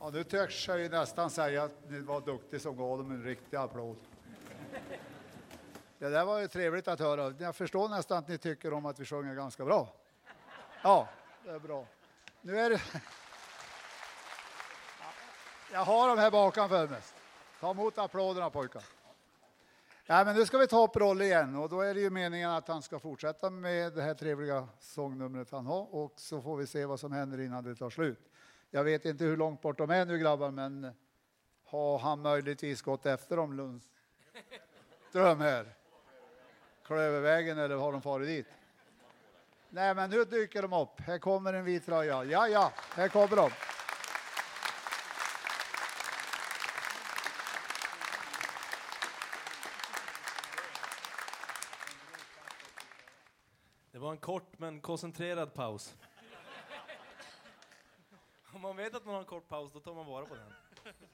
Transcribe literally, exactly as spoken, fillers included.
Ja, nu törs jag ju nästan säga att ni var duktig som gav dem en riktig applåd. Det där var ju trevligt att höra. Jag förstår nästan att ni tycker om att vi sjunger ganska bra. Ja, det är bra. Nu är det... Jag har dem här bakom för mig. Ta emot applåderna, pojkar. Ja, men nu ska vi ta upp Rolle igen. Och då är det ju meningen att han ska fortsätta med det här trevliga sångnumret han har. Och så får vi se vad som händer innan det tar slut. Jag vet inte hur långt bort de är nu, grabbar, men har han möjligtvis gått efter dem Lundström här? Klövervägen, eller har de farit dit? Nej, men nu dyker de upp. Här kommer en vit tröja. Ja, ja, här kommer de. Det var en kort men koncentrerad paus. Om man vet att man har en kort paus, då tar man vara på den.